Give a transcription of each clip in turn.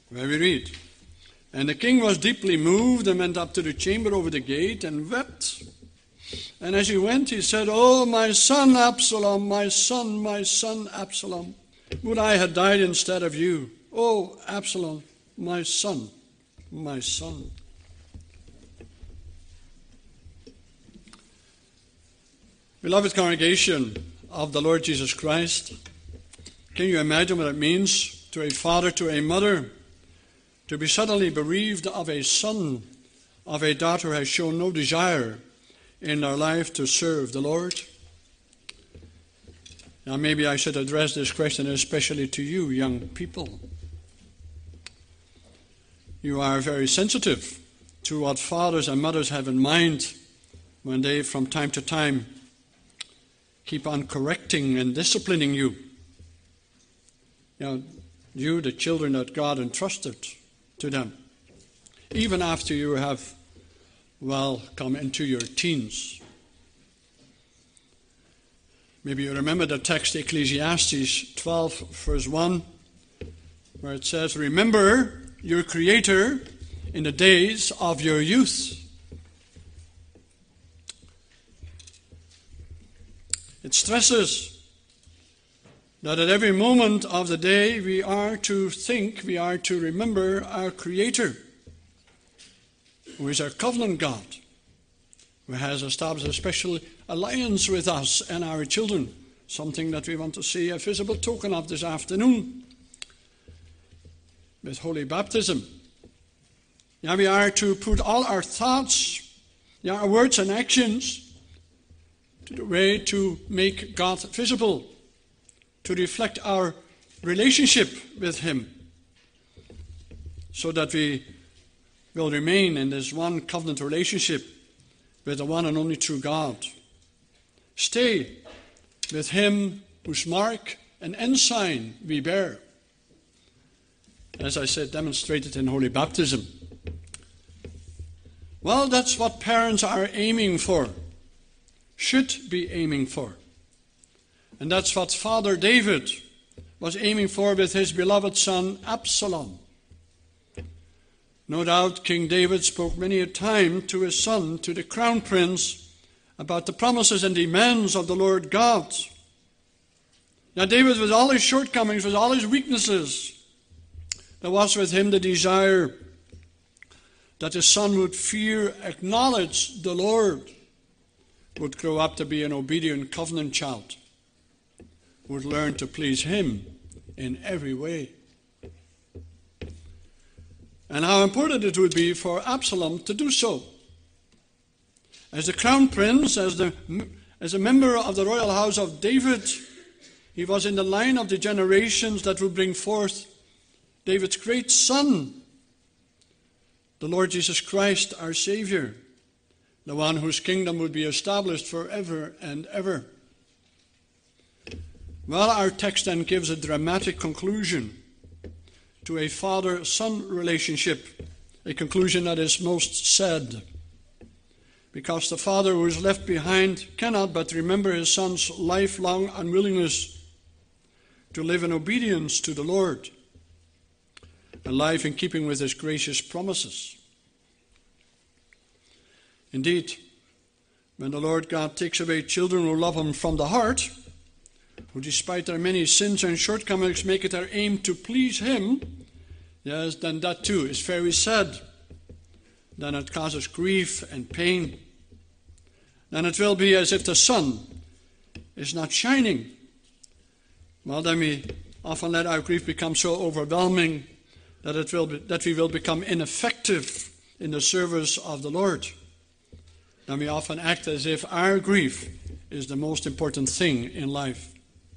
where we read, "And the king was deeply moved and went up to the chamber over the gate and wept. And as he went, he said, 'Oh, my son Absalom, my son Absalom, would I had died instead of you. Oh, Absalom, my son, my son.'" Beloved congregation of the Lord Jesus Christ, can you imagine what it means to a father, to a mother, to be suddenly bereaved of a son, of a daughter who has shown no desire in their life to serve the Lord? Now maybe I should address this question especially to you young people. You are very sensitive to what fathers and mothers have in mind when they from time to time keep on correcting and disciplining you. You, the children that God entrusted to them, even after you have, come into your teens. Maybe you remember the text, Ecclesiastes 12, verse 1, where it says, "Remember your Creator in the days of your youth." It stresses that at every moment of the day we are to think, we are to remember our Creator, who is our covenant God, who has established a special alliance with us and our children, something that we want to see a visible token of this afternoon with holy baptism. We are to put all our thoughts, our words and actions to the way to make God visible, to reflect our relationship with Him, so that we will remain in this one covenant relationship with the one and only true God. Stay with Him whose mark and ensign we bear, as I said, demonstrated in holy baptism. Well, that's what parents are aiming for, should be aiming for. And that's what Father David was aiming for with his beloved son Absalom. No doubt King David spoke many a time to his son, to the crown prince, about the promises and demands of the Lord God. Now David, with all his shortcomings, with all his weaknesses, there was with him the desire that his son would acknowledge the Lord, would grow up to be an obedient covenant child, would learn to please Him in every way. And how important it would be for Absalom to do so. As the crown prince, as a member of the royal house of David, he was in the line of the generations that would bring forth David's great son, the Lord Jesus Christ, our Savior, the one whose kingdom would be established forever and ever. Well, our text then gives a dramatic conclusion to a father-son relationship, a conclusion that is most sad, because the father who is left behind cannot but remember his son's lifelong unwillingness to live in obedience to the Lord, a life in keeping with His gracious promises. Indeed, when the Lord God takes away children who love Him from the heart, who despite their many sins and shortcomings make it their aim to please Him, yes, then that too is very sad. Then it causes grief and pain. Then it will be as if the sun is not shining. Well, then we often let our grief become so overwhelming that we will become ineffective in the service of the Lord. Then we often act as if our grief is the most important thing in life.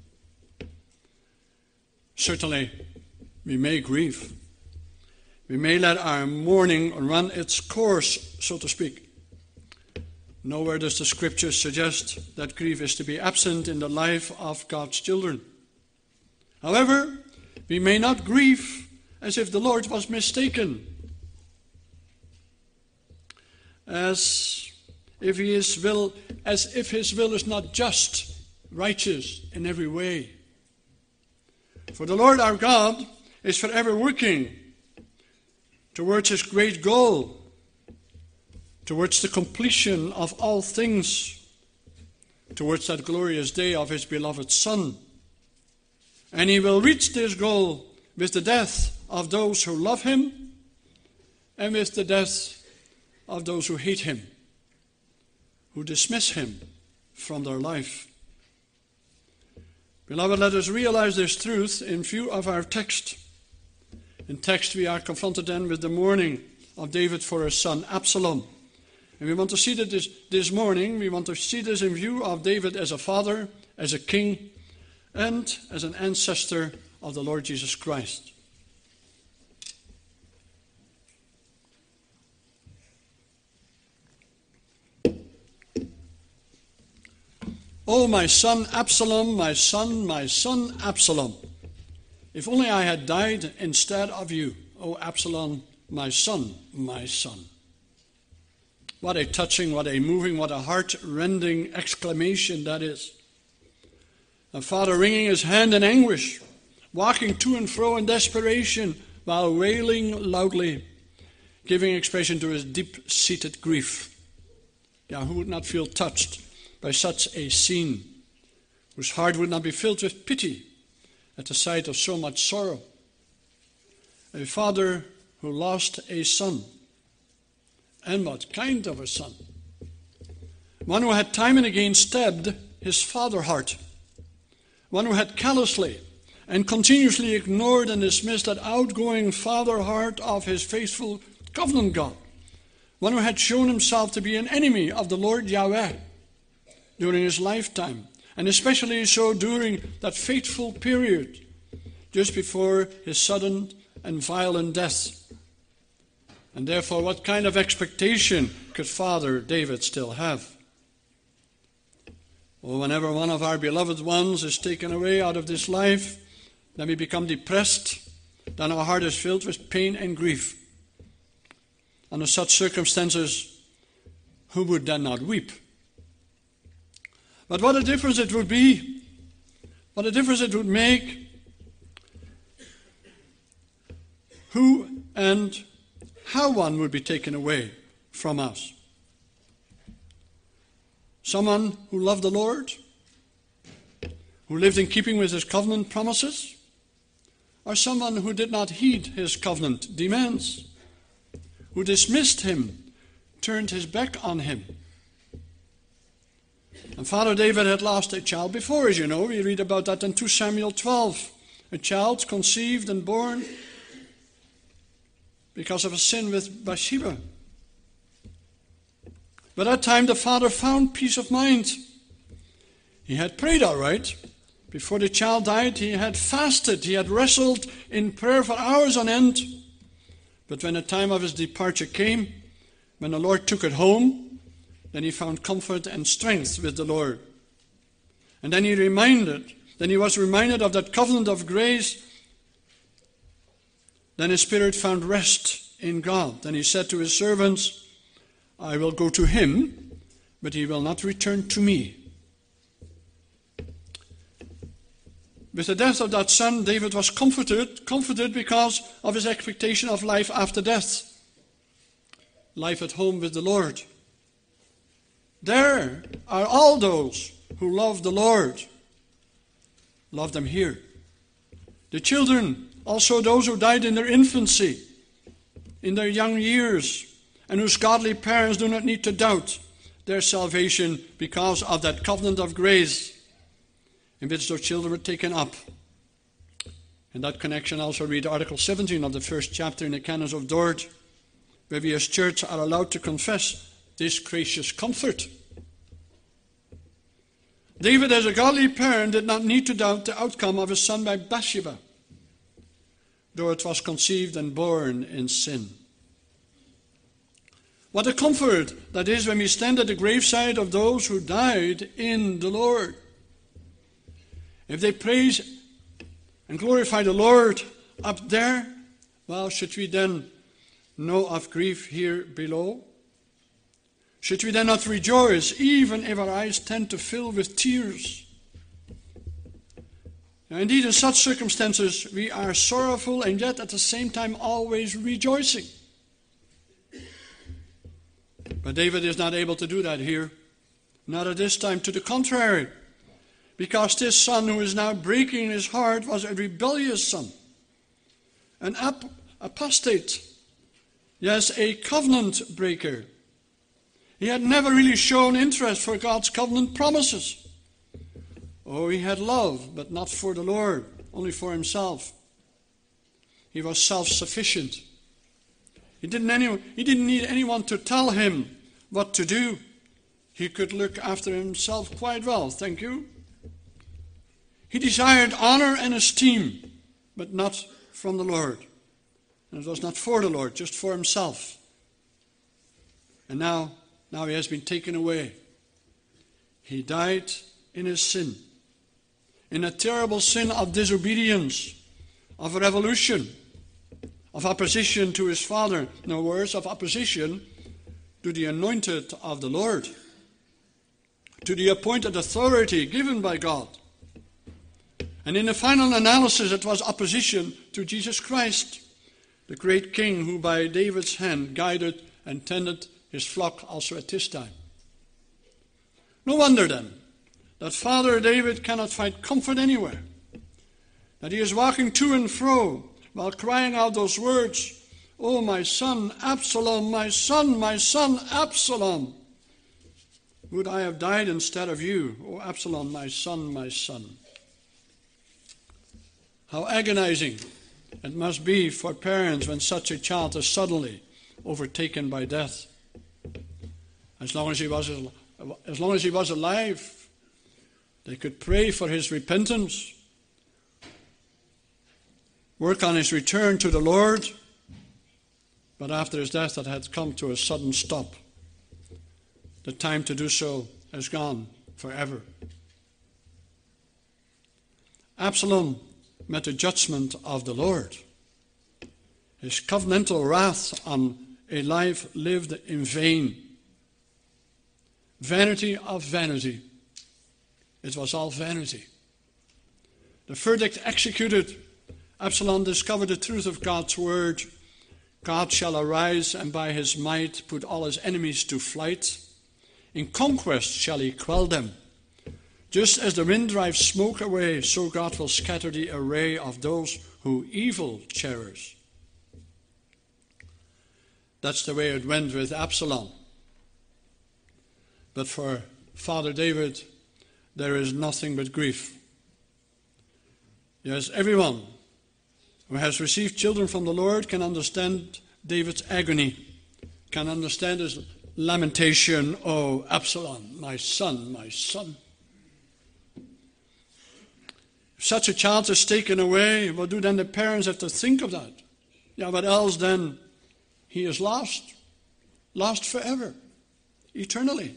Certainly, we may grieve. We may let our mourning run its course, so to speak. Nowhere does the Scripture suggest that grief is to be absent in the life of God's children. However, we may not grieve as if the Lord was mistaken, as if His will is not just, righteous in every way. For the Lord our God is forever working towards his great goal, towards the completion of all things, towards that glorious day of his beloved Son. And he will reach this goal with the death of those who love him and with the death of those who hate him, who dismiss him from their life. Beloved, let us realize this truth in view of our text. In text we are confronted then with the mourning of David for his son Absalom. And we want to see that this morning, we want to see this in view of David as a father, as a king, and as an ancestor of the Lord Jesus Christ. Oh, my son Absalom, my son Absalom. If only I had died instead of you. Oh, Absalom, my son, my son. What a touching, what a moving, what a heart-rending exclamation that is. A father wringing his hand in anguish, walking to and fro in desperation, while wailing loudly, giving expression to his deep-seated grief. Yeah, who would not feel touched by such a scene, whose heart would not be filled with pity at the sight of so much sorrow? A father who lost a son. And what kind of a son? One who had time and again stabbed his father heart. One who had callously and continuously ignored and dismissed that outgoing father heart of his faithful covenant God. One who had shown himself to be an enemy of the Lord Yahweh during his lifetime, and especially so during that fateful period just before his sudden and violent death. And therefore, what kind of expectation could Father David still have? Well, whenever one of our beloved ones is taken away out of this life, then we become depressed, then our heart is filled with pain and grief. Under such circumstances, who would then not weep? But what a difference it would be, what a difference it would make, who and how one would be taken away from us. Someone who loved the Lord, who lived in keeping with his covenant promises, or someone who did not heed his covenant demands, who dismissed him, turned his back on him. And Father David had lost a child before, as you know. We read about that in 2 Samuel 12. A child conceived and born because of a sin with Bathsheba. By that time, the father found peace of mind. He had prayed all right. Before the child died, he had fasted. He had wrestled in prayer for hours on end. But when the time of his departure came, when the Lord took it home, then he found comfort and strength with the Lord. And then he was reminded of that covenant of grace. Then his spirit found rest in God. Then he said to his servants, I will go to him, but he will not return to me. With the death of that son, David was comforted because of his expectation of life after death. Life at home with the Lord. There are all those who love the Lord. Love them here. The children, also those who died in their infancy, in their young years, and whose godly parents do not need to doubt their salvation because of that covenant of grace in which those children were taken up. In that connection, also read Article 17 of the first chapter in the Canons of Dort, where we as church are allowed to confess this gracious comfort. David, as a godly parent, did not need to doubt the outcome of his son by Bathsheba, though it was conceived and born in sin. What a comfort that is when we stand at the graveside of those who died in the Lord. If they praise and glorify the Lord up there, well, should we then know of grief here below? Should we then not rejoice, even if our eyes tend to fill with tears? Now, indeed, in such circumstances, we are sorrowful and yet at the same time always rejoicing. But David is not able to do that here. Not at this time. To the contrary. Because this son who is now breaking his heart was a rebellious son. An apostate. Yes, a covenant breaker. He had never really shown interest for God's covenant promises. Oh, he had love, but not for the Lord, only for himself. He was self-sufficient. He didn't need anyone to tell him what to do. He could look after himself quite well, thank you. He desired honor and esteem, but not from the Lord. And it was not for the Lord, just for himself. And now he has been taken away. He died in his sin, in a terrible sin of disobedience, of revolution, of opposition to his Father. In other words, of opposition to the anointed of the Lord, to the appointed authority given by God. And in the final analysis, it was opposition to Jesus Christ, the great king who by David's hand guided and tended his flock also at this time. No wonder then that Father David cannot find comfort anywhere, that he is walking to and fro while crying out those words, "Oh, my son Absalom, my son Absalom, would I have died instead of you, O Absalom, my son, my son." How agonizing it must be for parents when such a child is suddenly overtaken by death. As long as he was alive, they could pray for his repentance, work on his return to the Lord, but after his death it had come to a sudden stop. The time to do so has gone forever. Absalom met the judgment of the Lord. His covenantal wrath on a life lived in vain. Vanity of vanity. It was all vanity. The verdict executed, Absalom discovered the truth of God's word. God shall arise and by his might put all his enemies to flight. In conquest shall he quell them. Just as the wind drives smoke away, so God will scatter the array of those who evil cherish. That's the way it went with Absalom. But for Father David, there is nothing but grief. Yes, everyone who has received children from the Lord can understand David's agony, can understand his lamentation, "Oh, Absalom, my son, my son." If such a child is taken away, what do then the parents have to think of that? Yeah, what else then? He is lost forever, eternally.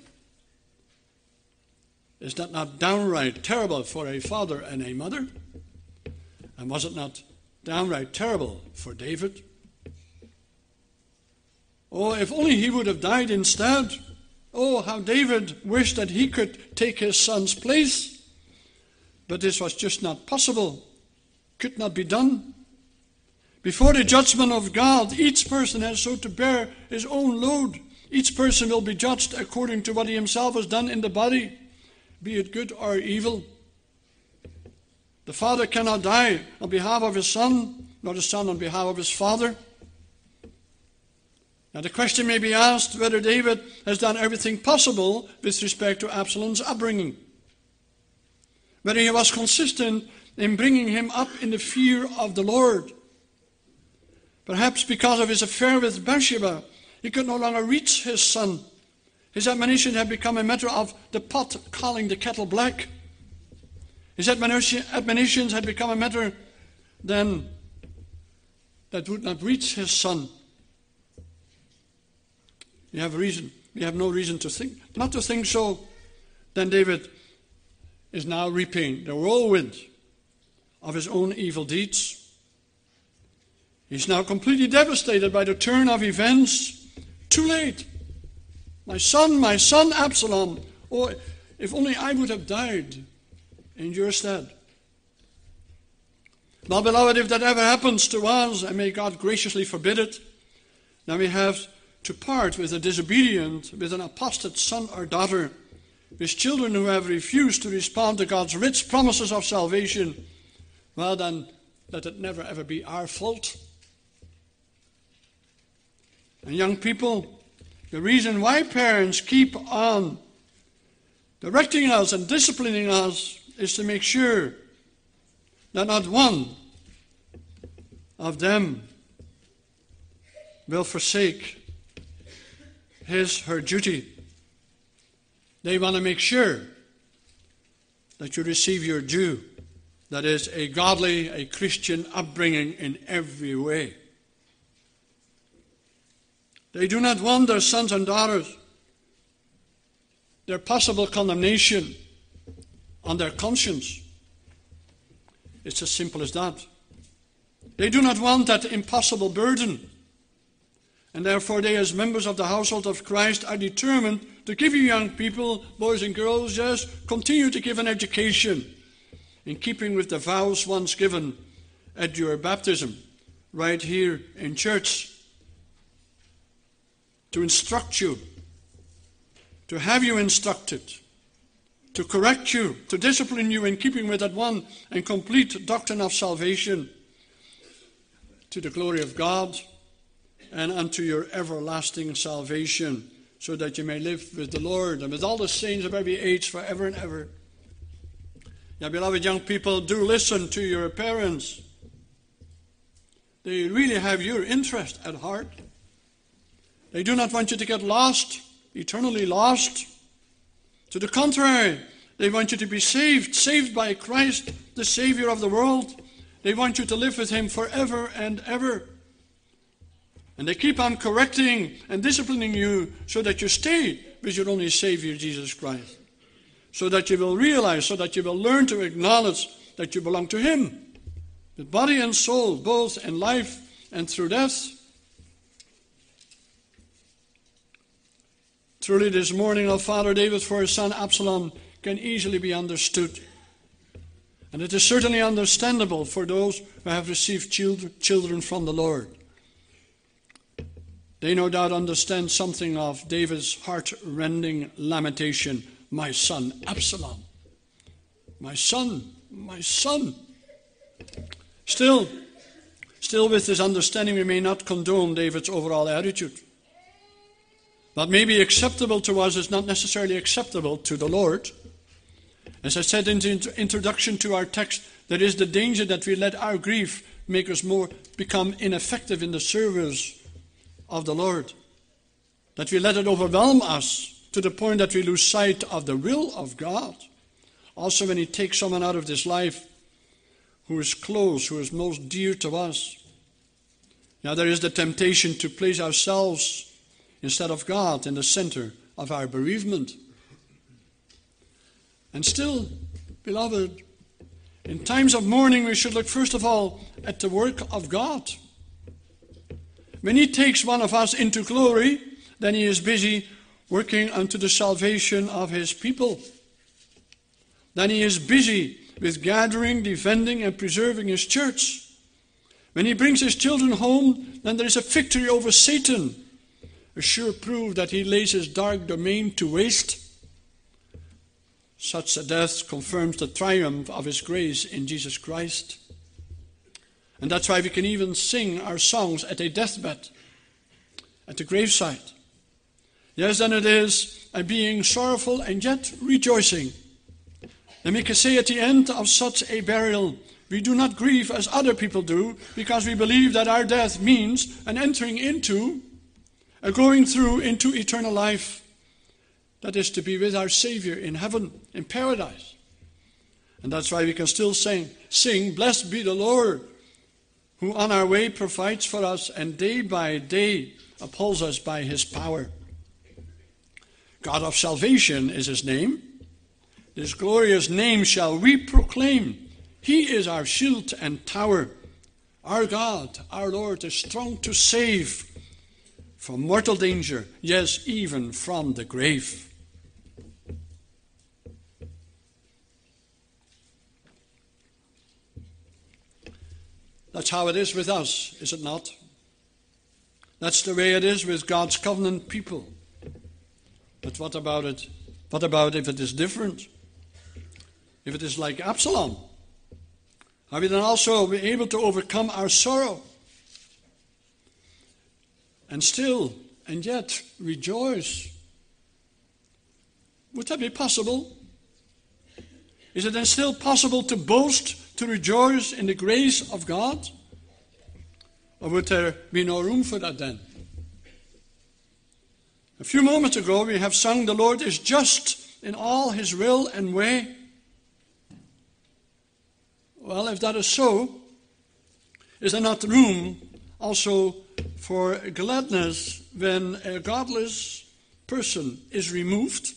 Is that not downright terrible for a father and a mother? And was it not downright terrible for David? Oh, if only he would have died instead. Oh, how David wished that he could take his son's place. But this was just not possible, could not be done. Before the judgment of God, each person has so to bear his own load. Each person will be judged according to what he himself has done in the body, be it good or evil. The father cannot die on behalf of his son, nor the son on behalf of his father. Now the question may be asked whether David has done everything possible with respect to Absalom's upbringing. Whether he was consistent in bringing him up in the fear of the Lord. Perhaps because of his affair with Bathsheba, he could no longer reach his son. His admonition had become a matter of the pot calling the kettle black. His admonitions had become a matter then that would not reach his son. We have no reason to think, not to think so. Then David is now reaping the whirlwind of his own evil deeds. He's now completely devastated by the turn of events. Too late. My son Absalom. Oh, if only I would have died in your stead. Well, beloved, if that ever happens to us, and may God graciously forbid it, then we have to part with a disobedient, with an apostate son or daughter, with children who have refused to respond to God's rich promises of salvation, well then, let it never ever be our fault. And young people, the reason why parents keep on directing us and disciplining us is to make sure that not one of them will forsake her duty. They want to make sure that you receive your due. That is a godly, a Christian upbringing in every way. They do not want their sons and daughters, their possible condemnation on their conscience. It's as simple as that. They do not want that impossible burden. And therefore they, as members of the household of Christ, are determined to give you young people, boys and girls, just continue to give an education in keeping with the vows once given at your baptism, right here in church. To instruct you, to have you instructed, to correct you, to discipline you in keeping with that one and complete doctrine of salvation, to the glory of God and unto your everlasting salvation, so that you may live with the Lord and with all the saints of every age forever and ever. Now, beloved young people, do listen to your parents. They really have your interest at heart. They do not want you to get lost, eternally lost. To the contrary, they want you to be saved by Christ, the Savior of the world. They want you to live with Him forever and ever. And they keep on correcting and disciplining you so that you stay with your only Savior, Jesus Christ. So that you will realize, so that you will learn to acknowledge that you belong to Him, with body and soul, both in life and through death. Truly, this mourning of Father David for his son Absalom can easily be understood. And it is certainly understandable for those who have received children from the Lord. They no doubt understand something of David's heart-rending lamentation, "My son Absalom, my son, my son." Still with this understanding, we may not condone David's overall attitude. What may be acceptable to us is not necessarily acceptable to the Lord. As I said in the introduction to our text, there is the danger that we let our grief make us become ineffective in the service of the Lord. That we let it overwhelm us to the point that we lose sight of the will of God. Also, when He takes someone out of this life who is close, who is most dear to us. Now there is the temptation to place ourselves instead of God in the center of our bereavement. And still, beloved, in times of mourning we should look first of all at the work of God. When He takes one of us into glory, then He is busy working unto the salvation of His people. Then He is busy with gathering, defending, and preserving His church. When He brings His children home, then there is a victory over Satan, a sure proof that he lays his dark domain to waste. Such a death confirms the triumph of His grace in Jesus Christ. And that's why we can even sing our songs at a deathbed, at the graveside. Yes, then it is a being sorrowful and yet rejoicing. And we can say at the end of such a burial, we do not grieve as other people do, because we believe that our death means an entering into, a going through into eternal life. That is to be with our Savior in heaven, in paradise. And that's why we can still sing, "Blessed be the Lord, who on our way provides for us and day by day upholds us by His power." God of salvation is His name. This glorious name shall we proclaim. He is our shield and tower. Our God, our Lord, is strong to save from mortal danger, yes, even from the grave. That's how it is with us, is it not? That's the way it is with God's covenant people. But what about it? What about if it is different? If it is like Absalom? Are we then also be able to overcome our sorrow? And still, and yet, rejoice? Would that be possible? Is it then still possible to boast, to rejoice in the grace of God? Or would there be no room for that then? A few moments ago we have sung, "The Lord is just in all his will and way." Well, if that is so, is there not room also for gladness when a godless person is removed?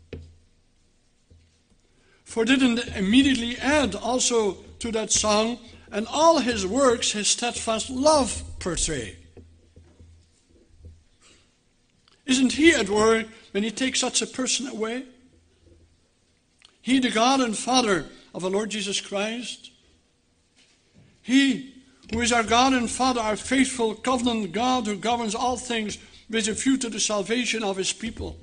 For didn't immediately add also to that song, "And all his works his steadfast love portray." Isn't he at work when he takes such a person away? He, the God and Father of our Lord Jesus Christ. He who is our God and Father, our faithful covenant God who governs all things with a view to the salvation of his people.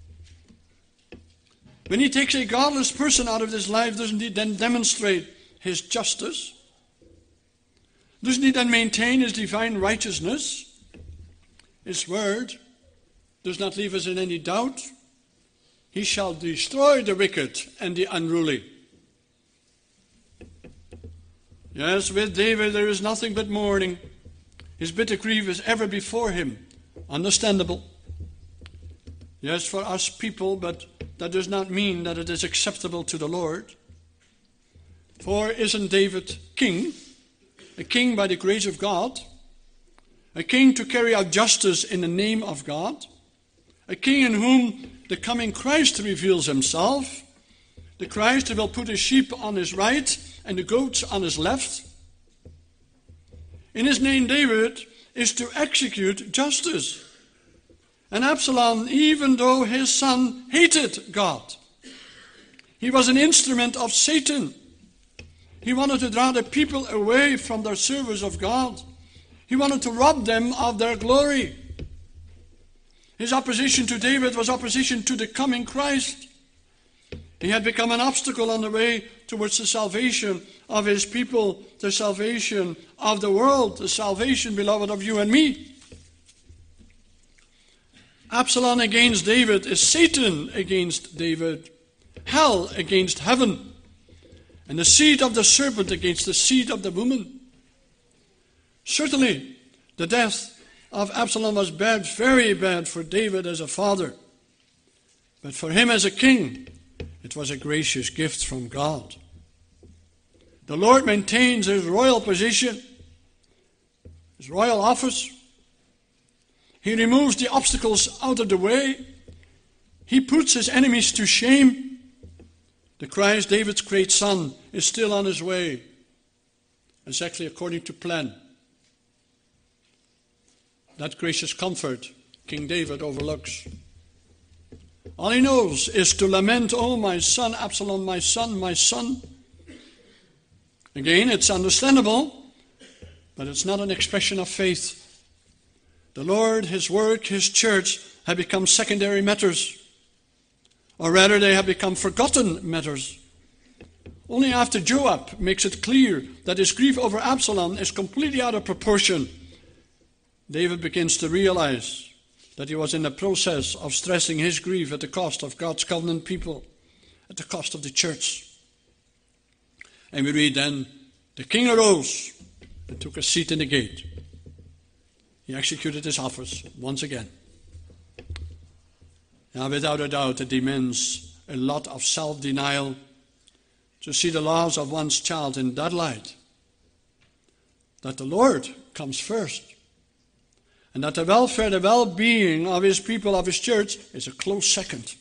When he takes a godless person out of this life, doesn't he then demonstrate his justice? Doesn't he then maintain his divine righteousness? His word does not leave us in any doubt. He shall destroy the wicked and the unruly. Yes, with David there is nothing but mourning. His bitter grief is ever before him. Understandable. Yes, for us people, but that does not mean that it is acceptable to the Lord. For isn't David king? A king by the grace of God? A king to carry out justice in the name of God? A king in whom the coming Christ reveals himself? The Christ who will put his sheep on his right and the goats on his left? In his name, David is to execute justice. And Absalom, even though his son hated God, he was an instrument of Satan. He wanted to draw the people away from their service of God. He wanted to rob them of their glory. His opposition to David was opposition to the coming Christ. He had become an obstacle on the way towards the salvation of his people, the salvation of the world, the salvation, beloved, of you and me. Absalom against David is Satan against David, hell against heaven, and the seed of the serpent against the seed of the woman. Certainly, the death of Absalom was bad, very bad for David as a father. But for him as a king, it was a gracious gift from God. The Lord maintains his royal position, his royal office. He removes the obstacles out of the way. He puts his enemies to shame. The Christ, David's great son, is still on his way, exactly according to plan. That gracious comfort King David overlooks. All he knows is to lament, "Oh, my son, Absalom, my son, my son." Again, it's understandable, but it's not an expression of faith. The Lord, his work, his church have become secondary matters. Or rather, they have become forgotten matters. Only after Joab makes it clear that his grief over Absalom is completely out of proportion, David begins to realize that he was in the process of stressing his grief at the cost of God's covenant people, at the cost of the church. And we read then, the king arose and took a seat in the gate. He executed his office once again. Now, without a doubt, it demands a lot of self-denial to see the loss of one's child in that light. That the Lord comes first. And that the welfare, the well-being of his people, of his church, is a close second.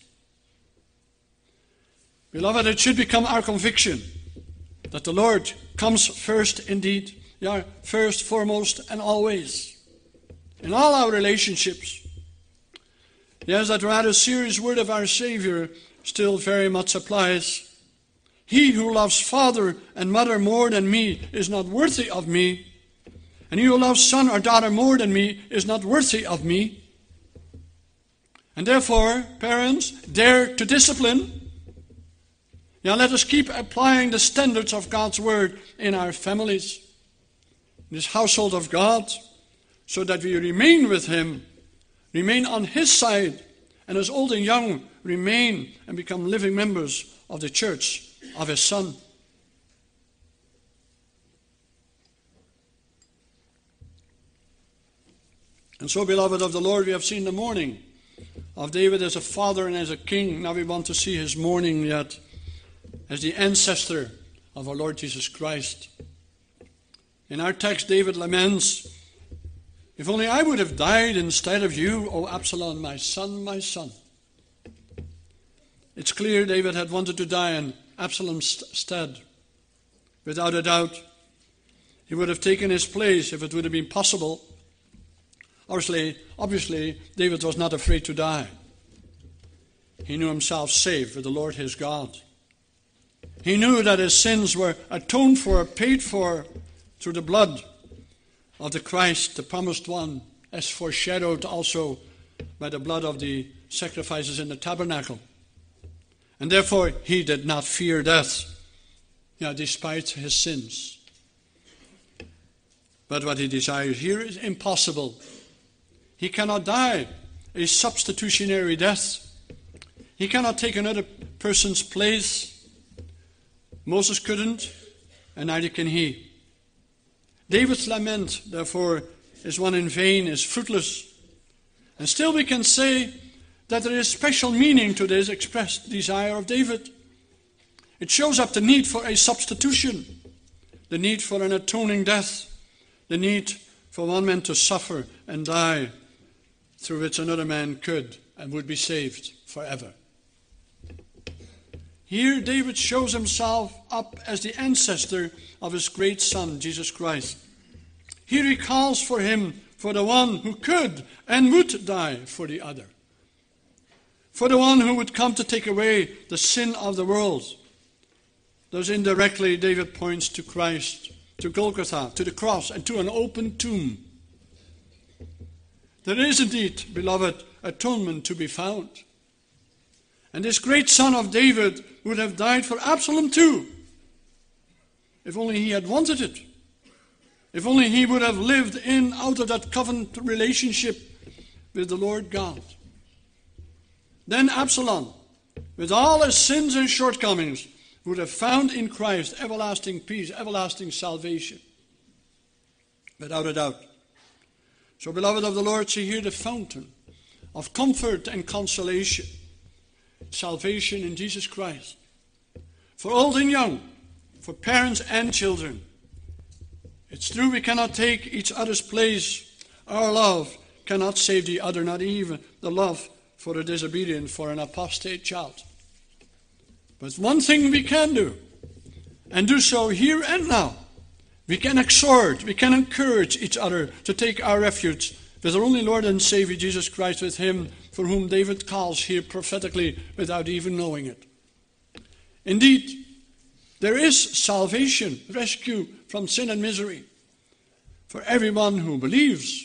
Beloved, it should become our conviction that the Lord comes first indeed, yeah, first, foremost, and always. In all our relationships. Yes, that rather serious word of our Savior still very much applies. He who loves father and mother more than me is not worthy of me. And he who loves son or daughter more than me is not worthy of me. And therefore, parents, dare to discipline. Now let us keep applying the standards of God's word in our families, in this household of God, so that we remain with him, remain on his side, and as old and young, remain and become living members of the church of his Son. And so, beloved of the Lord, we have seen the mourning of David as a father and as a king. Now we want to see his mourning yet as the ancestor of our Lord Jesus Christ. In our text, David laments, "If only I would have died instead of you, O Absalom, my son, my son." It's clear David had wanted to die in Absalom's stead. Without a doubt, he would have taken his place if it would have been possible. Obviously, David was not afraid to die. He knew himself safe with the Lord his God. He knew that his sins were atoned for, paid for, through the blood of the Christ, the promised one, as foreshadowed also by the blood of the sacrifices in the tabernacle. And therefore, he did not fear death, despite his sins. But what he desires here is impossible. He cannot die a substitutionary death. He cannot take another person's place. Moses couldn't, and neither can he. David's lament, therefore, is one in vain, is fruitless. And still we can say that there is special meaning to this expressed desire of David. It shows up the need for a substitution, the need for an atoning death, the need for one man to suffer and die, through which another man could and would be saved forever. Here David shows himself up as the ancestor of his great son, Jesus Christ. Here he calls for him, for the one who could and would die for the other. For the one who would come to take away the sin of the world. Thus indirectly David points to Christ, to Golgotha, to the cross, and to an open tomb. There is indeed, beloved, atonement to be found. And this great son of David would have died for Absalom too, if only he had wanted it. If only he would have lived out of that covenant relationship with the Lord God. Then Absalom, with all his sins and shortcomings, would have found in Christ everlasting peace, everlasting salvation. Without a doubt. So, beloved of the Lord, see here the fountain of comfort and consolation. Salvation in Jesus Christ. For old and young, for parents and children. It's true we cannot take each other's place. Our love cannot save the other, not even the love for a disobedient, for an apostate child. But one thing we can do, and do so here and now, we can exhort, we can encourage each other to take our refuge with our only Lord and Savior Jesus Christ, with him for whom David calls here prophetically without even knowing it. Indeed, there is salvation, rescue from sin and misery for everyone who believes.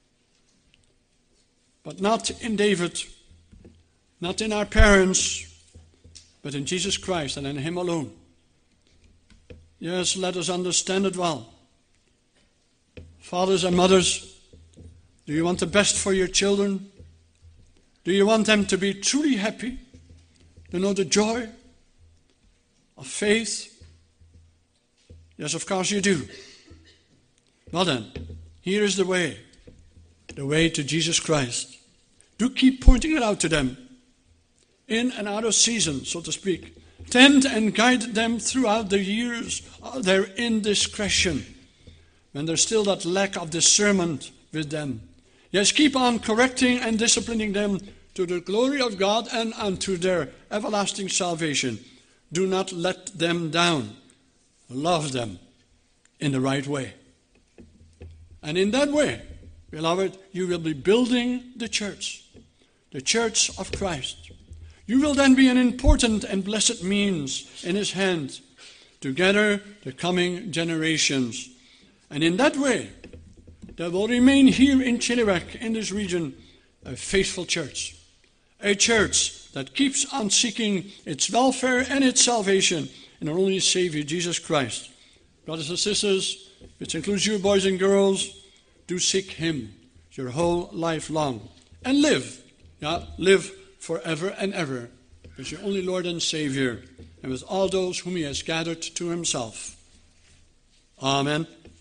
But not in David, not in our parents, but in Jesus Christ and in him alone. Yes, let us understand it well. Fathers and mothers, do you want the best for your children? Do you want them to be truly happy? To know the joy of faith? Yes, of course you do. Well then, here is the way to Jesus Christ. Do keep pointing it out to them, in and out of season, so to speak. Tend and guide them throughout the years of their indiscretion, when there's still that lack of discernment with them. Yes, keep on correcting and disciplining them to the glory of God and unto their everlasting salvation. Do not let them down. Love them in the right way. And in that way, beloved, you will be building the church of Christ. You will then be an important and blessed means in his hand to gather the coming generations. And in that way, there will remain here in Chilliwack, in this region, a faithful church. A church that keeps on seeking its welfare and its salvation in our only Savior, Jesus Christ. Brothers and sisters, which includes you boys and girls, do seek Him your whole life long. And live forever and ever with your only Lord and Savior and with all those whom He has gathered to Himself. Amen.